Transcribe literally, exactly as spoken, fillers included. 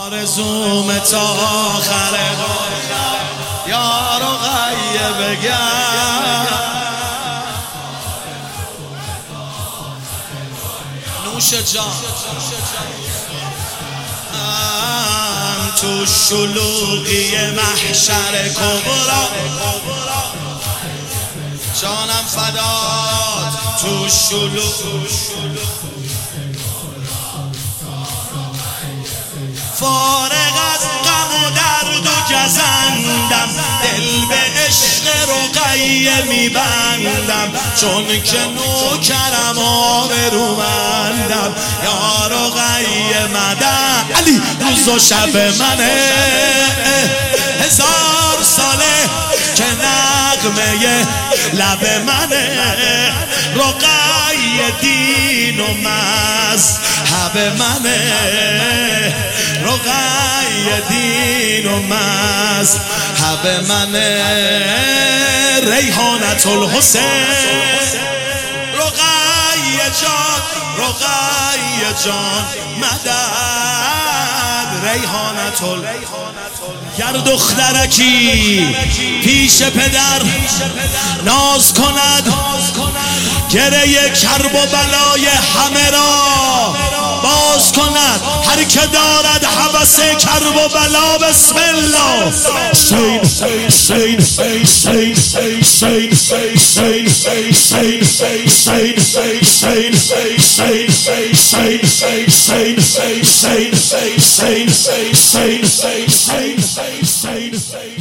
آرزوم تا آخر دنیا یار و غیه بگم نوش جان تو شلوغی محشر کبرا جانم فدات تو شلوغ فارغ از غم و درد و گزندم دل به عشق رقیه میبندم چون که نوکرم آبرومندم یا رقیه مدد علی روز و شب منه هزار ساله که نغمه لب منه رقیه دین و مذهب منه رقیه دین و مذهب منه ریحانة الحسین رقیه جان رقیه جان مدد ریحانة الحسین گر دخترکی پیش پدر ناز کند گره کرب و بلای همه را باز کند هر که دارد هوس کرب و بلا بسم الله سین سین سین سین سین سین سین سین سین سین سین سین